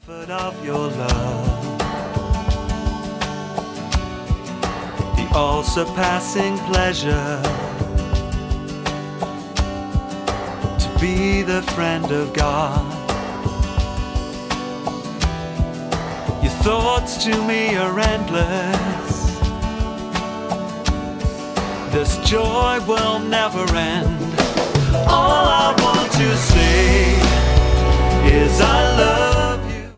comfort of your love, the all-surpassing pleasure to be the friend of God. Your thoughts to me are endless. This joy will never end. All I want to say is I love